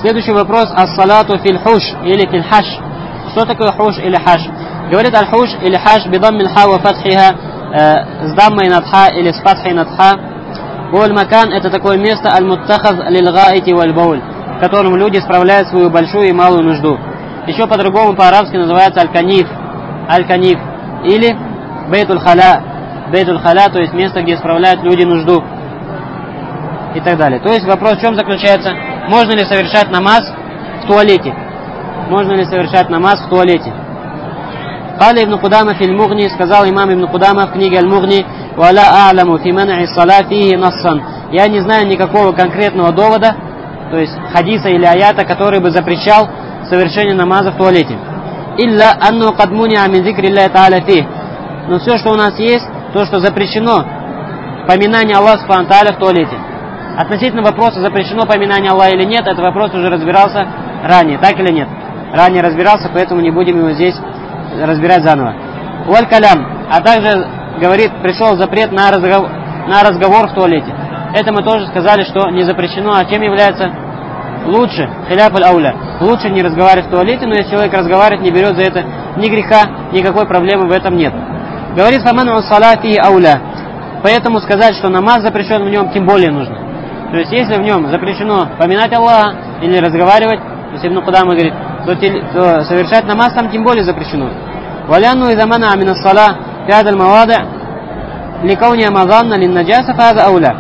Следующий вопрос. Ас-салату фил хуш или фил хаш. Что такое хуш или хаш? Говорит аль-хуш или хаш бидам мин ха ва фатхиха, с даммой над ха или с фатхой над ха. Макан — это такое место аль-муттахаз лилгаити валь-бауль, в котором люди справляют свою большую и малую нужду. Еще по-другому по-арабски называется аль-каниф, аль-каниф, или бейтуль-халя, бейтуль-халя, то есть место, где справляют люди нужду и так далее. То есть вопрос в чем заключается? Можно ли совершать намаз в туалете? Можно ли совершать намаз в туалете? Каля ибн Кудама фил Мугни, сказал имам ибн Кудама в книге Аль-Мугни: «Валя а'ламу фи ман'и ссала фихи нассан». Я не знаю никакого конкретного довода, то есть хадиса или аята, который бы запрещал совершение намаза в туалете. Илля анну кад муниа мин зикри Аллахи та'аля фих. Но все, что у нас есть, то, что запрещено поминание Аллаха субхану тааля в туалете. Относительно вопроса, запрещено поминание Аллаха или нет, этот вопрос уже разбирался ранее, так или нет? Ранее разбирался, поэтому не будем его здесь разбирать заново. Валь калям, а также, говорит, пришел запрет на разговор в туалете. Это мы тоже сказали, что не запрещено, а чем является лучше, хиляф аль-ауля. Лучше не разговаривать в туалете, но если человек разговаривает, не берет за это ни греха, никакой проблемы в этом нет. Говорит, фаману салати ауля. Поэтому сказать, что намаз запрещен в нем, тем более нужно. То есть, если в нем запрещено поминать Аллаха или разговаривать, то есть Ибн Кудама говорит, то совершать намаз там тем более запрещено. Валяну из амана амина сала пядаль мавада ликауния мазанна лин наджаса фаза ауля.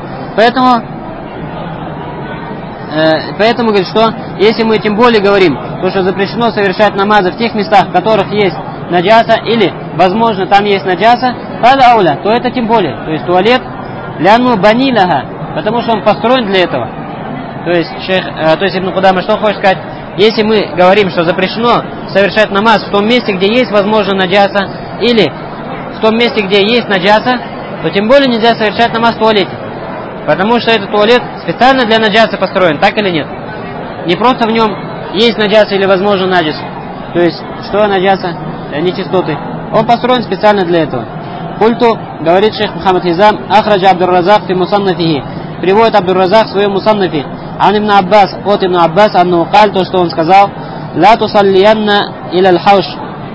Поэтому говорит, что если мы тем более говорим, то что запрещено совершать намазы в тех местах, в которых есть наджаса, или, возможно, там есть наджаса, фаза ауля, то это тем более. То есть туалет ляну банилаха, потому что он построен для этого. То есть Ибн Кудама что хочет сказать? Если мы говорим, что запрещено совершать намаз в том месте, где есть, возможно, наджаса, или в том месте, где есть наджаса, то тем более нельзя совершать намаз в туалете. Потому что этот туалет специально для наджаса построен, так или нет? Не просто в нем есть наджаса или, возможно, наджас. То есть, что наджаса? Нечистоты. Он построен специально для этого. Культу, говорит шейх Мухаммад Хизам, ахраджа Абдур-Разак фи мусаннафихи. Приводит Абдур-Разак в своем мусаннафи. Ан ибн Аббас, от ибн Аббас, анну каль, то, что он сказал, ла тусаллиянна иля хаш.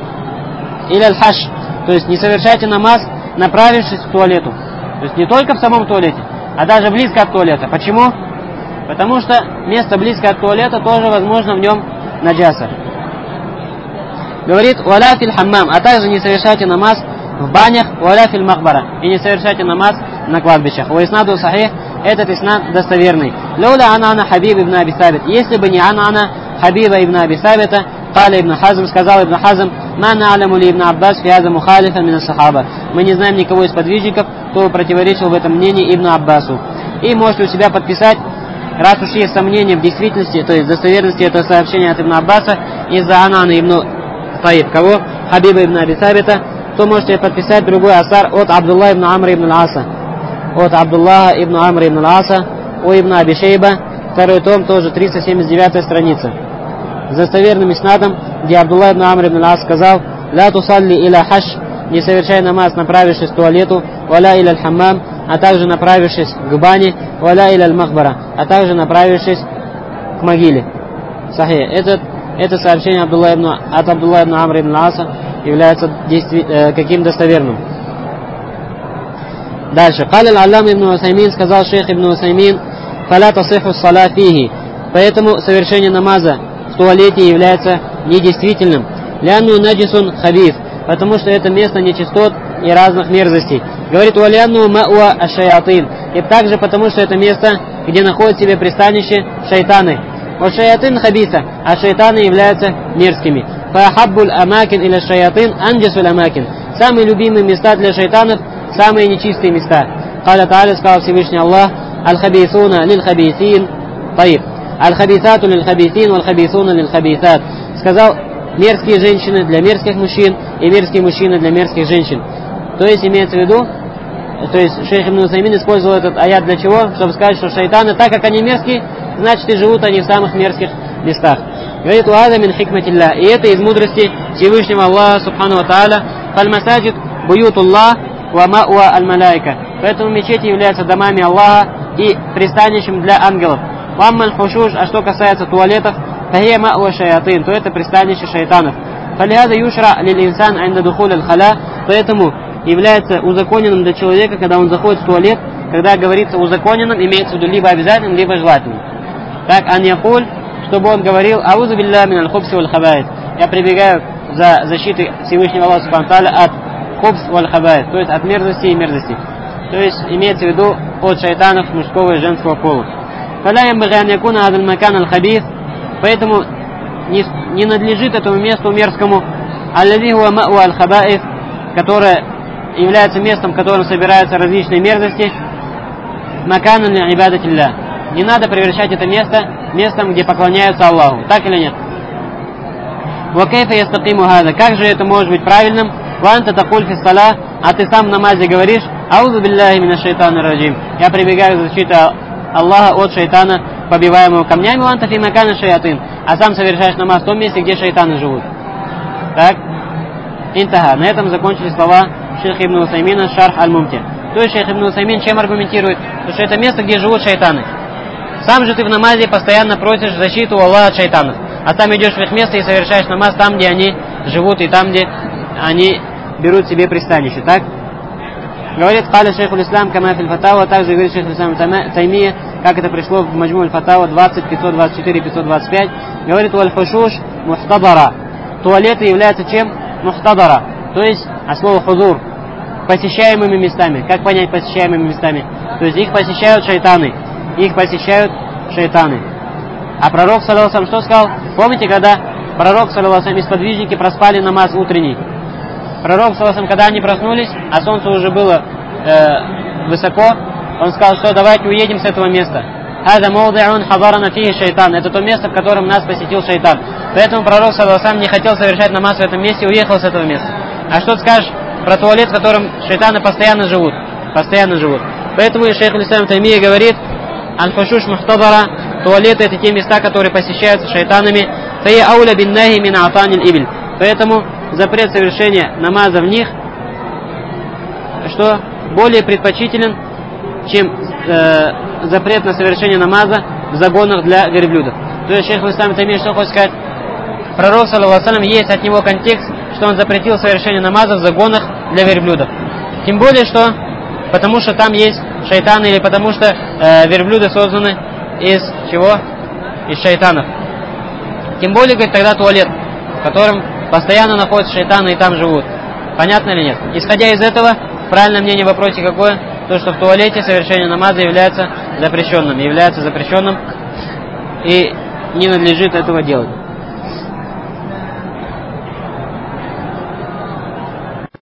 То есть, не совершайте намаз, направившись к туалету. То есть, не только в самом туалете, а даже близко от туалета. Почему? Потому что место близко от туалета тоже, возможно, в нем наджаса. Говорит, валя фил хаммам, а также не совершайте намаз в банях, валя фил махбара, и не совершайте намаз на кладбищах. Ва иснаду сахих, этот иснад достоверный. Лаула ана Хабиб ибн Аби Сабит, если бы не ана Хабиба ибн Аби Сабита, каля ибн Хазм, сказал ибн Хазм, ма на'ламу ли ибн Аббас фиаза мухалифа мин ас-сахаба. Мы не знаем никого из подвижников, кто противоречил в этом мнении ибн Аббасу. И можете у себя подписать, раз уж есть сомнения в действительности, то есть достоверности этого сообщения от ибн Аббаса, из-за анана ибн Таиб, кого? Хабиба ибн Аби Сабита, то можете подписать другой асар от Абдулла ибн Амра ибн Аса. От Абдуллаха ибн Амра ибн Аса, о ибн Аби Шейба, второй том, тоже 379 страница. С достоверным иснадом, где Абдулла ибн Амр ибн Ас сказал, ла тусалли иля хаш, не совершай намаз, направившись к туалету, валя иля хаммам, а также направившись к бане, валя иля махбара, а также направившись к могиле. Сахи. Это сообщение от Абдулла ибн Амр ибн Аса является каким достоверным. Дальше. Каля аль-Аллам ибн Усаймин, сказал шейх ибн Усаймин, фаля тасиху ссала фихи, поэтому совершение намаза в туалете является недействительным. Лянну наджисун хабиф, потому что это место нечистот и разных мерзостей. Говорит, валянну ма'уа аш-шаятин, и также потому что это место, где находят себе пристанище шайтаны. Вот шаятин хабиса, а шайтаны являются мерзкими. Фахаббуль амакин или шаятин анджасуль амакин. Самые любимые места для шайтанов, самые нечистые места. Каля Тааля, сказал Всевышний Аллах, аль-хабисуна лиль-хабисин, таиб. Аль-хабисату лиль-хабисин, валь-хабисуна лиль-хабисат. Сказал, мерзкие женщины для мерзких мужчин и мерзкие мужчины для мерзких женщин. То есть, имеется в виду, то есть, шейх ибн Усаймин использовал этот аят для чего? Чтобы сказать, что шайтаны, так как они мерзкие, значит и живут они в самых мерзких местах. Говорит, уаза мин хикматилля. И это из мудрости Всевышнего Аллаха, субхану ва тааля, фаль-масаджид буютуллах ва ма'уа аль-малайка. Поэтому мечети являются домами Аллаха и пристанищем для ангелов. Ваммаль хушуш, а что касается туалетов, фахия ма'ва шаятин, то это пристанище шайтанов. Фалихада юшра лиль инсан айнда духуль аль-халя, поэтому является узаконенным для человека, когда он заходит в туалет, когда говорится узаконенным, имеется в виду либо обязательным, либо желательным. Так, ан якуль, чтобы он говорил, аузу билля мин аль-хубси валь-хабаид. Я прибегаю за защитой Всевышнего Аллаха Субхану ва Тааля от хубс валь-хабаид, то есть от мерзости и мерзости. То есть имеется в виду от шайтанов мужского и женского пола. Поэтому не надлежит этому месту мерзкому, которое является местом, в котором собираются различные мерзости, не надо превращать это место местом, где поклоняются Аллаху. Так или нет? Как же это может быть правильным? А ты сам в намазе говоришь, аузу билляхи минаш шайтанир раджим. Я прибегаю к защите Аллаха от шайтана, побиваемого камнями, ванта фи макана шаятин. А сам совершаешь намаз в том месте, где шайтаны живут. Так? Интаха. На этом закончили слова шейха Ибн Усаймина Шарх Аль-Мумти. То есть шейх Ибн Усаймин чем аргументирует? Потому что это место, где живут шайтаны. Сам же ты в намазе постоянно просишь защиту Аллаха от шайтанов. А сам идешь в их место и совершаешь намаз там, где они живут, и там, где они берут себе пристанище. Так? Говорит Халя шейх Ислам Кама фил Фатава, также говорит шейх Ислам Таймия, как это пришло в Маджму аль-Фатава 20, 524, 525. Говорит валь-хушуш мухтадара. Туалеты являются чем? Мухтадара. То есть, от слова хузур, посещаемыми местами. Как понять посещаемыми местами? То есть их посещают шайтаны. Их посещают шайтаны. А пророк, саллаллаху алейхи ва саллям, что сказал? Помните, когда пророк, саллаллаху алейхи ва саллям, и сподвижники проспали намаз утренний? Пророк, саллаллаху алейхи ва саллям, когда они проснулись, а солнце уже было высоко, он сказал, что давайте уедем с этого места. Это то место, в котором нас посетил шайтан. Поэтому пророк, саллаллаху алейхи ва саллям, не хотел совершать намаз в этом месте и уехал с этого места. А что ты скажешь про туалет, в котором шайтаны постоянно живут? Постоянно живут. Поэтому и шейх Ислам Таймия говорит, аль-хушуш мухтадара, туалеты это те места, которые посещаются шайтанами. Поэтому запрет совершения намаза в них, что более предпочтителен, чем запрет на совершение намаза в загонах для верблюдов. То есть шейх Ислам Таймия что хочет сказать? Пророк, саллаллаху алейхи ва саллям, есть от него контекст, что он запретил совершение намаза в загонах для верблюдов. Тем более, что потому что там есть шайтаны, или потому что верблюды созданы из чего? Из шайтанов. Тем более, говорит, тогда туалет, в котором постоянно находятся шайтаны и там живут. Понятно или нет? Исходя из этого, правильное мнение в вопросе какое? То, что в туалете совершение намаза является запрещенным и не надлежит этого делать.